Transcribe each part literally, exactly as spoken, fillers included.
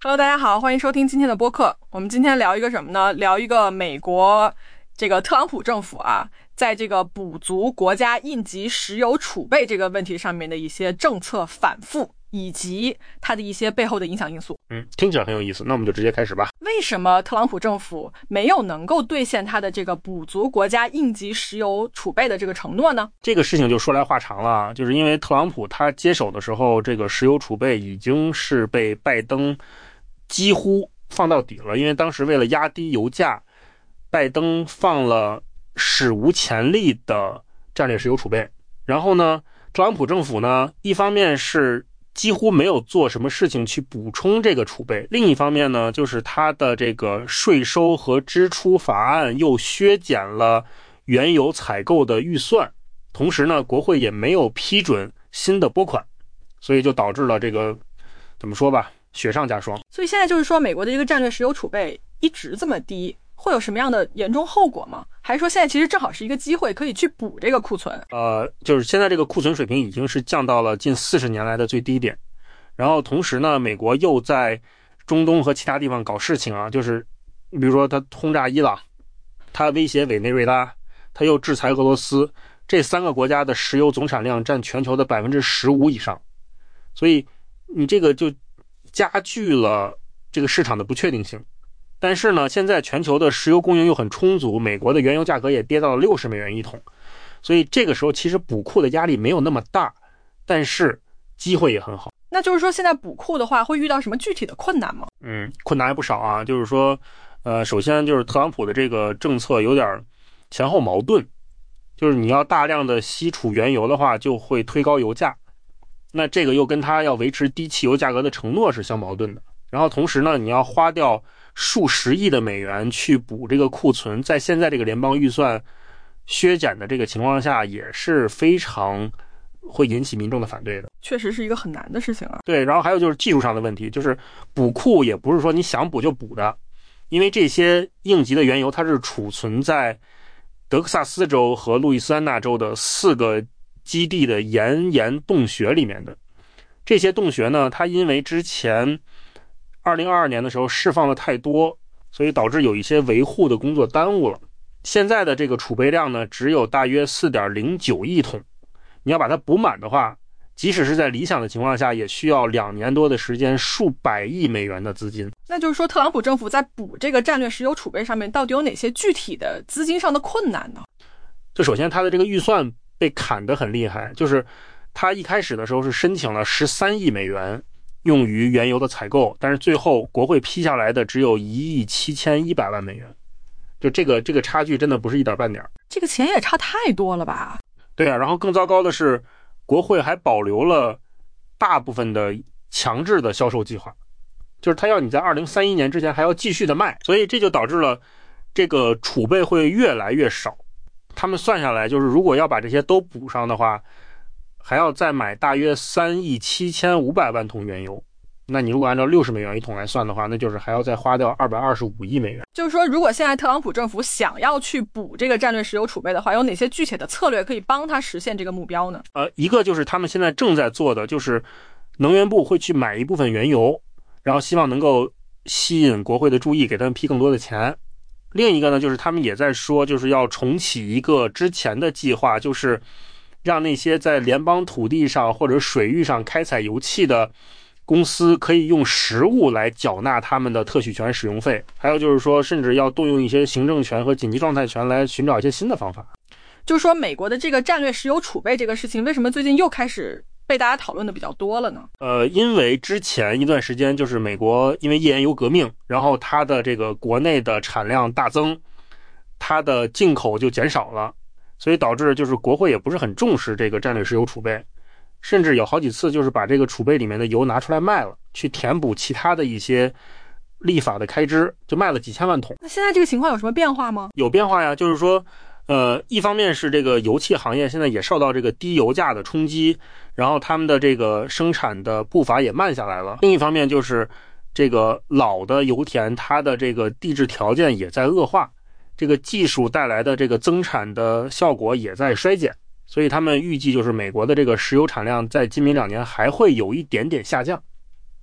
Hello， 大家好，欢迎收听今天的播客。我们今天聊一个什么呢？聊一个美国这个特朗普政府啊，在这个补足国家应急石油储备这个问题上面的一些政策反复，以及它的一些背后的影响因素。 嗯，听起来很有意思，那我们就直接开始吧。 为什么特朗普政府没有能够兑现他的这个补足国家应急石油储备的这个承诺呢？ 这个事情就说来话长了，就是因为特朗普他接手的时候，这个石油储备已经是被拜登几乎放到底了，因为当时为了压低油价，拜登放了史无前例的战略石油储备。然后呢，特朗普政府呢，一方面是几乎没有做什么事情去补充这个储备，另一方面呢，就是他的这个税收和支出法案又削减了原油采购的预算，同时呢，国会也没有批准新的拨款，所以就导致了这个怎么说吧，雪上加霜。 所以现在就是说，美国的这个战略石油储备一直这么低，会有什么样的严重后果吗？还是说现在其实正好是一个机会，可以去补这个库存？ 呃，就是现在这个库存水平已经是降到了近四十年来的最低点。然后同时呢，美国又在中东和其他地方搞事情啊，就是比如说他轰炸伊朗，他威胁委内瑞拉，他又制裁俄罗斯，这三个国家的石油总产量占全球的 百分之十五 以上。所以你这个就加剧了这个市场的不确定性。但是呢，现在全球的石油供应又很充足，美国的原油价格也跌到了六十美元一桶，所以这个时候其实补库的压力没有那么大，但是机会也很好。 那就是说现在补库的话会遇到什么具体的困难吗？ 嗯，困难还不少啊，就是说呃，首先就是特朗普的这个政策有点前后矛盾，就是你要大量的吸储原油的话就会推高油价，那这个又跟他要维持低汽油价格的承诺是相矛盾的。然后同时呢，你要花掉数十亿的美元去补这个库存，在现在这个联邦预算削减的这个情况下，也是非常会引起民众的反对的。 确实是一个很难的事情啊。 对，然后还有就是技术上的问题，就是补库也不是说你想补就补的，因为这些应急的原油它是储存在德克萨斯州和路易斯安那州的四个基地的岩盐洞穴里面的。这些洞穴呢，它因为之前二零二二年的时候释放的太多，所以导致有一些维护的工作耽误了。现在的这个储备量呢，只有大约 四点零九亿桶，你要把它补满的话，即使是在理想的情况下，也需要两年多的时间，数百亿美元的资金。 那就是说，特朗普政府在补这个战略石油储备上面，到底有哪些具体的资金上的困难呢？ 就首先，他的这个预算被砍得很厉害，就是他一开始的时候是申请了十三亿美元用于原油的采购，但是最后国会批下来的只有一亿七千一百万美元，就这个这个差距真的不是一点半点。 这个钱也差太多了吧？ 对啊，然后更糟糕的是，国会还保留了大部分的强制的销售计划，就是他要你在二零三一年之前还要继续的卖，所以这就导致了这个储备会越来越少。他们算下来，就是如果要把这些都补上的话，还要再买大约三亿七千五百万桶原油，那你如果按照六十美元一桶来算的话，那就是还要再花掉二百二十五亿美元。 就是说，如果现在特朗普政府想要去补这个战略石油储备的话，有哪些具体的策略可以帮他实现这个目标呢？ 呃，一个就是他们现在正在做的，就是能源部会去买一部分原油，然后希望能够吸引国会的注意，给他们批更多的钱。另一个呢，就是他们也在说，就是要重启一个之前的计划，就是让那些在联邦土地上或者水域上开采油气的公司可以用实物来缴纳他们的特许权使用费。还有就是说，甚至要动用一些行政权和紧急状态权来寻找一些新的方法。 就是说，美国的这个战略石油储备这个事情，为什么最近又开始被大家讨论的比较多了呢？ 呃，因为之前一段时间就是美国因为页岩油革命，然后它的这个国内的产量大增，它的进口就减少了，所以导致就是国会也不是很重视这个战略石油储备，甚至有好几次就是把这个储备里面的油拿出来卖了，去填补其他的一些立法的开支，就卖了几千万桶。 那现在这个情况有什么变化吗？ 有变化呀，就是说呃，一方面是这个油气行业现在也受到这个低油价的冲击，然后他们的这个生产的步伐也慢下来了。另一方面就是这个老的油田，它的这个地质条件也在恶化，这个技术带来的这个增产的效果也在衰减，所以他们预计就是美国的这个石油产量在今明两年还会有一点点下降。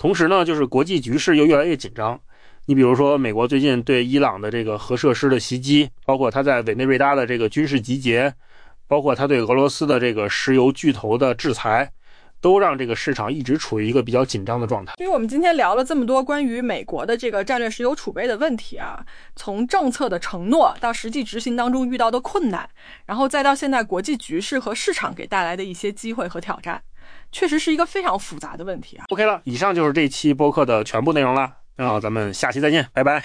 同时呢，就是国际局势又越来越紧张。你比如说，美国最近对伊朗的这个核设施的袭击，包括他在委内瑞拉的这个军事集结，包括他对俄罗斯的这个石油巨头的制裁，都让这个市场一直处于一个比较紧张的状态。 因为我们今天聊了这么多关于美国的这个战略石油储备的问题啊，从政策的承诺到实际执行当中遇到的困难，然后再到现在国际局势和市场给带来的一些机会和挑战，确实是一个非常复杂的问题啊。 OK 了，以上就是这期播客的全部内容了。那好，咱们下期再见，拜拜。